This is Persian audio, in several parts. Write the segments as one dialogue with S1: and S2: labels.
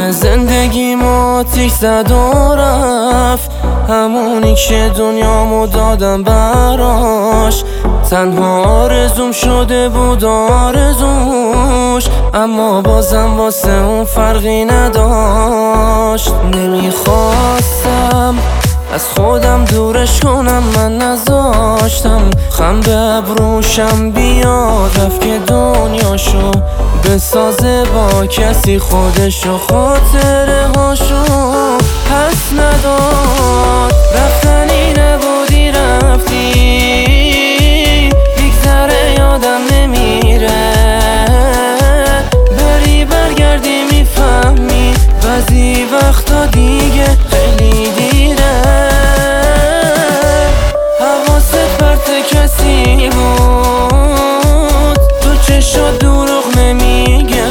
S1: زندگیم آتیش زد و رفت، همونی که دنیامو دادم براش. تنها آرزوم شده بود آرزوش، اما بازم واسه اون فرقی نداشت. نمیخواستم از خودم دورش کنم، من نذاشتم خم به ابروشم بیاد. رفت که دنیاشو بسازه با کسی، خودشو خاطره هاشو پس نداد. رفتنی نبودی رفتی، بیگذره یادم نمیره. بری برگردی میفهمی بعضی وقتا دیگه خیلی دیره. حواست پرت کسی بود، تو چشات دروغ نمیگه.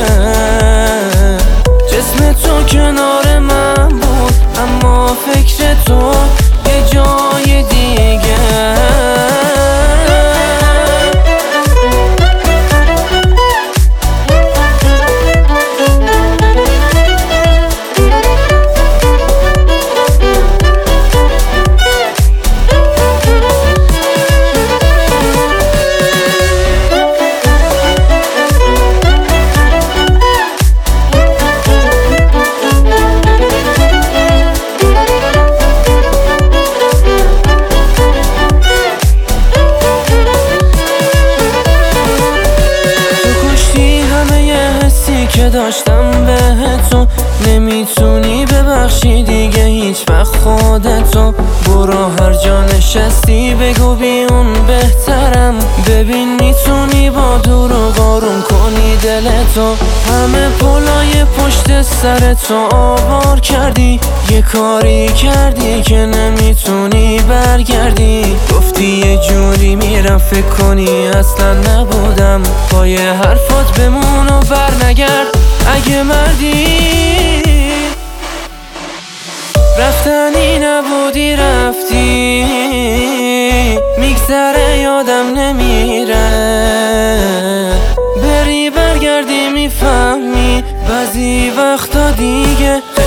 S1: جسم تو کنار من بود، اما فکر تو یه جای دیگه. که داشتم به تو، نمیتونی ببخشی دیگه هیچ وقت خودتو. برو هر جا نشستی بگو بیون بهترم. ببین میتونی با دروغ آروم کنی دلتو. همه پلای پشت سرتو آوار کردی، یه کاری کردی که نمیتونی برگردی. گفتی یه جوری میرم فکر کنی اصلا نبودم. با یه حرفات بمون و برنگرد اگه مردی. رفتنی نبودی رفتی، میگذره یادم نمیره. بری برگردی میفهمی بعضی وقتا دیگه